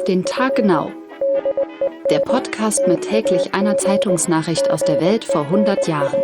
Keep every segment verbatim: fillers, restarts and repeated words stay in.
den Tag genau. Der Podcast mit täglich einer Zeitungsnachricht aus der Welt vor hundert Jahren.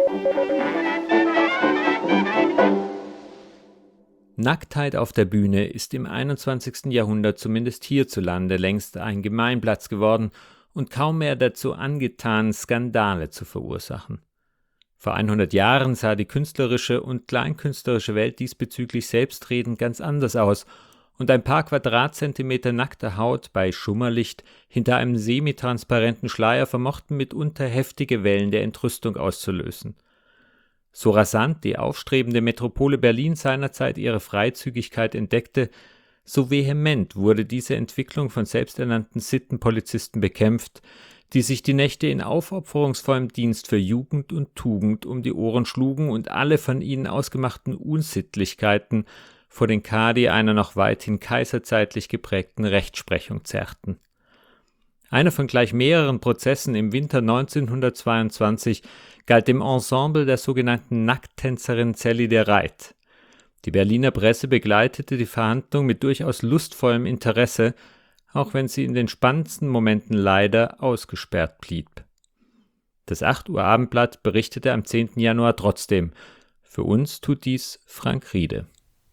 Nacktheit auf der Bühne ist im einundzwanzigsten Jahrhundert zumindest hierzulande längst ein Gemeinplatz geworden und kaum mehr dazu angetan, Skandale zu verursachen. Vor hundert Jahren sah die künstlerische und kleinkünstlerische Welt diesbezüglich selbstredend ganz anders aus und ein paar Quadratzentimeter nackter Haut bei Schummerlicht hinter einem semitransparenten Schleier vermochten mitunter heftige Wellen der Entrüstung auszulösen. So rasant die aufstrebende Metropole Berlin seinerzeit ihre Freizügigkeit entdeckte, so vehement wurde diese Entwicklung von selbsternannten Sittenpolizisten bekämpft, die sich die Nächte in aufopferungsvollem Dienst für Jugend und Tugend um die Ohren schlugen und alle von ihnen ausgemachten Unsittlichkeiten vor den Kadi einer noch weithin kaiserzeitlich geprägten Rechtsprechung zerrten. Einer von gleich mehreren Prozessen im Winter neunzehnhundertzweiundzwanzig galt dem Ensemble der sogenannten Nackttänzerin Sally de Reit. Die Berliner Presse begleitete die Verhandlung mit durchaus lustvollem Interesse, auch wenn sie in den spannendsten Momenten leider ausgesperrt blieb. Das acht Uhr Abendblatt berichtete am zehnten Januar trotzdem. Für uns tut dies Frank Riede.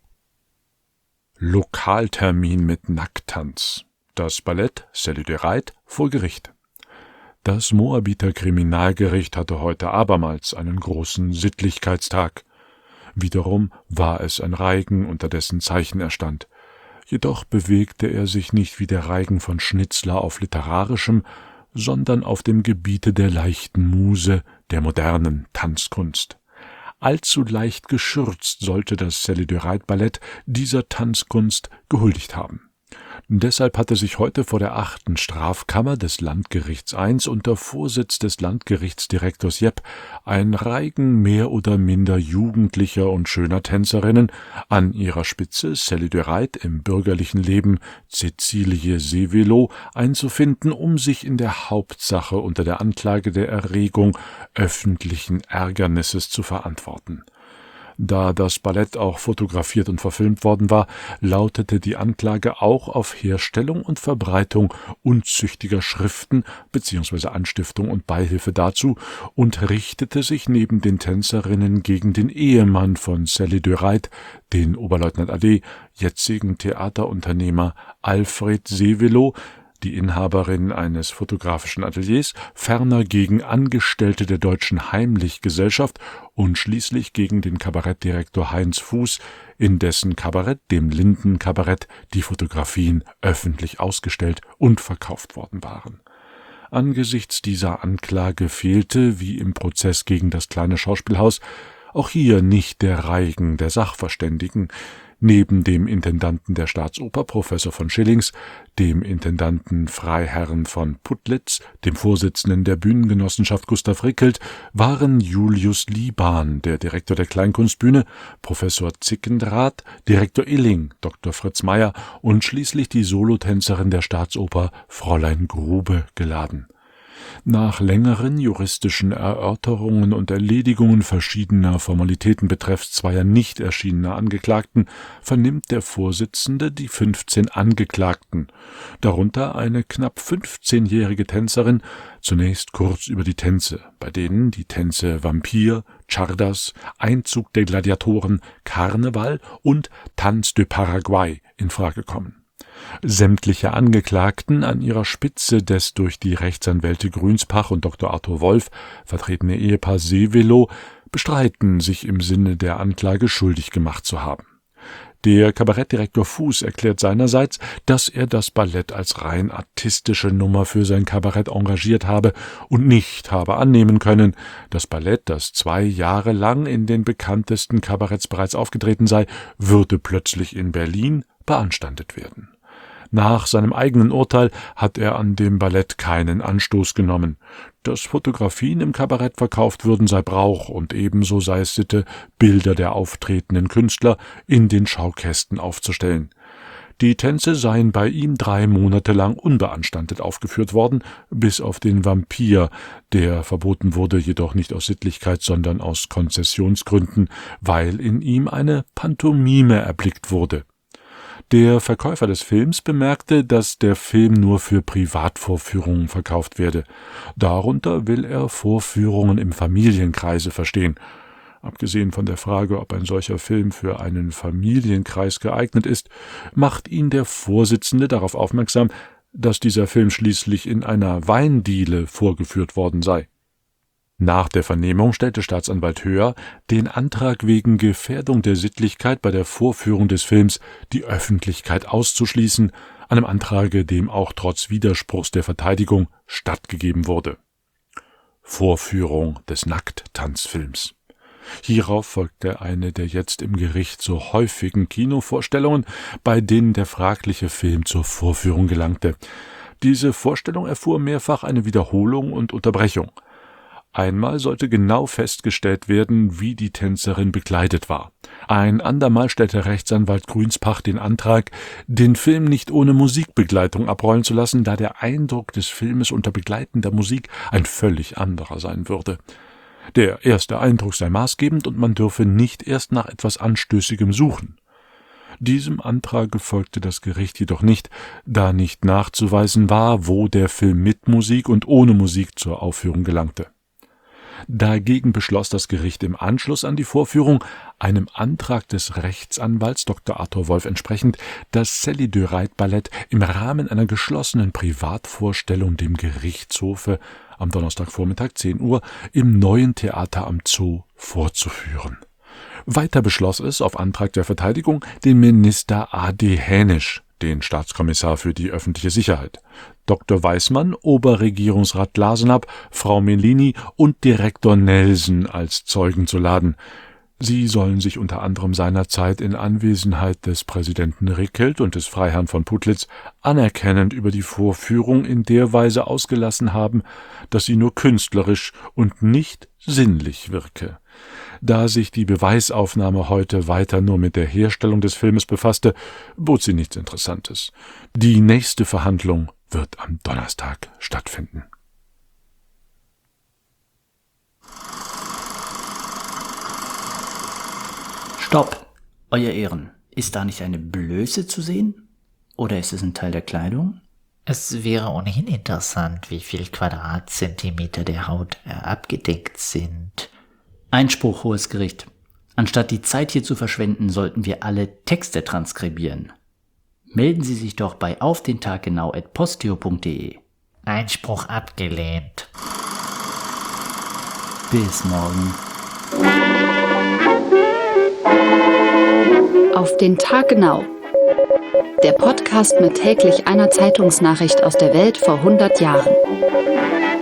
Lokaltermin mit Nacktanz. Das Ballett Sally de Reit vor Gericht. Das Moabiter Kriminalgericht hatte heute abermals einen großen Sittlichkeitstag. Wiederum war es ein Reigen, unter dessen Zeichen er stand. Jedoch bewegte er sich nicht wie der Reigen von Schnitzler auf literarischem, sondern auf dem Gebiete der leichten Muse, der modernen Tanzkunst. Allzu leicht geschürzt sollte das Sally de Reit Ballett dieser Tanzkunst gehuldigt haben. Deshalb hatte sich heute vor der achten Strafkammer des Landgerichts eins unter Vorsitz des Landgerichtsdirektors Jepp ein Reigen mehr oder minder jugendlicher und schöner Tänzerinnen, an ihrer Spitze Sally de Reit im bürgerlichen Leben Cäcilie Sevelow, einzufinden, um sich in der Hauptsache unter der Anklage der Erregung öffentlichen Ärgernisses zu verantworten. Da das Ballett auch fotografiert und verfilmt worden war, lautete die Anklage auch auf Herstellung und Verbreitung unzüchtiger Schriften bzw. Anstiftung und Beihilfe dazu und richtete sich neben den Tänzerinnen gegen den Ehemann von Sally de Reit, den Oberleutnant A D, jetzigen Theaterunternehmer Alfred Sevelow, die Inhaberin eines fotografischen Ateliers, ferner gegen Angestellte der Deutschen Heimlich-Gesellschaft und schließlich gegen den Kabarettdirektor Heinz Fuß, in dessen Kabarett, dem Linden-Kabarett, die Fotografien öffentlich ausgestellt und verkauft worden waren. Angesichts dieser Anklage fehlte, wie im Prozess gegen das kleine Schauspielhaus, auch hier nicht der Reigen der Sachverständigen. Neben dem Intendanten der Staatsoper, Professor von Schillings, dem Intendanten Freiherrn von Putlitz, dem Vorsitzenden der Bühnengenossenschaft Gustav Rickelt, waren Julius Lieban, der Direktor der Kleinkunstbühne, Professor Zickendrath, Direktor Illing, Doktor Fritz Meyer und schließlich die Solotänzerin der Staatsoper, Fräulein Grube, geladen. Nach längeren juristischen Erörterungen und Erledigungen verschiedener Formalitäten betreffs zweier nicht erschienener Angeklagten vernimmt der Vorsitzende die fünfzehn Angeklagten, darunter eine knapp fünfzehnjährige Tänzerin, zunächst kurz über die Tänze, bei denen die Tänze Vampir, Czardas, Einzug der Gladiatoren, Karneval und Tanz de Paraguay in Frage kommen. Sämtliche Angeklagten, an ihrer Spitze des durch die Rechtsanwälte Grünspach und Doktor Arthur Wolf vertretene Ehepaar Sevelow, bestreiten, sich im Sinne der Anklage schuldig gemacht zu haben. Der Kabarettdirektor Fuß erklärt seinerseits, dass er das Ballett als rein artistische Nummer für sein Kabarett engagiert habe und nicht habe annehmen können, das Ballett, das zwei Jahre lang in den bekanntesten Kabaretts bereits aufgetreten sei, würde plötzlich in Berlin beanstandet werden. Nach seinem eigenen Urteil hat er an dem Ballett keinen Anstoß genommen. Dass Fotografien im Kabarett verkauft würden, sei Brauch, und ebenso sei es Sitte, Bilder der auftretenden Künstler in den Schaukästen aufzustellen. Die Tänze seien bei ihm drei Monate lang unbeanstandet aufgeführt worden, bis auf den Vampir, der verboten wurde, jedoch nicht aus Sittlichkeit, sondern aus Konzessionsgründen, weil in ihm eine Pantomime erblickt wurde. Der Verkäufer des Films bemerkte, dass der Film nur für Privatvorführungen verkauft werde. Darunter will er Vorführungen im Familienkreise verstehen. Abgesehen von der Frage, ob ein solcher Film für einen Familienkreis geeignet ist, macht ihn der Vorsitzende darauf aufmerksam, dass dieser Film schließlich in einer Weindiele vorgeführt worden sei. Nach der Vernehmung stellte Staatsanwalt Höher den Antrag wegen Gefährdung der Sittlichkeit bei der Vorführung des Films, die Öffentlichkeit auszuschließen, einem Antrage, dem auch trotz Widerspruchs der Verteidigung stattgegeben wurde. Vorführung des Nackttanzfilms. Hierauf folgte eine der jetzt im Gericht so häufigen Kinovorstellungen, bei denen der fragliche Film zur Vorführung gelangte. Diese Vorstellung erfuhr mehrfach eine Wiederholung und Unterbrechung. Einmal sollte genau festgestellt werden, wie die Tänzerin bekleidet war. Ein andermal stellte Rechtsanwalt Grünspach den Antrag, den Film nicht ohne Musikbegleitung abrollen zu lassen, da der Eindruck des Filmes unter begleitender Musik ein völlig anderer sein würde. Der erste Eindruck sei maßgebend und man dürfe nicht erst nach etwas Anstößigem suchen. Diesem Antrag folgte das Gericht jedoch nicht, da nicht nachzuweisen war, wo der Film mit Musik und ohne Musik zur Aufführung gelangte. Dagegen beschloss das Gericht im Anschluss an die Vorführung, einem Antrag des Rechtsanwalts Doktor Arthur Wolf entsprechend, das Sally de Reit Ballett im Rahmen einer geschlossenen Privatvorstellung dem Gerichtshofe am Donnerstagvormittag zehn Uhr im Neuen Theater am Zoo vorzuführen. Weiter beschloss es auf Antrag der Verteidigung den Minister A D Hänisch, den Staatskommissar für die öffentliche Sicherheit, Doktor Weismann, Oberregierungsrat Glasenapp, Frau Melini und Direktor Nelson als Zeugen zu laden. Sie sollen sich unter anderem seinerzeit in Anwesenheit des Präsidenten Rickelt und des Freiherrn von Putlitz anerkennend über die Vorführung in der Weise ausgelassen haben, dass sie nur künstlerisch und nicht sinnlich wirke. Da sich die Beweisaufnahme heute weiter nur mit der Herstellung des Filmes befasste, bot sie nichts Interessantes. Die nächste Verhandlung wird am Donnerstag stattfinden. Stopp, Euer Ehren. Ist da nicht eine Blöße zu sehen? Oder ist es ein Teil der Kleidung? Es wäre ohnehin interessant, wie viel Quadratzentimeter der Haut abgedeckt sind. Einspruch, Hohes Gericht. Anstatt die Zeit hier zu verschwenden, sollten wir alle Texte transkribieren. Melden Sie sich doch bei auf den Tag genau at posteo punkt de. Einspruch abgelehnt. Bis morgen. Auf den Tag genau. Der Podcast mit täglich einer Zeitungsnachricht aus der Welt vor hundert Jahren.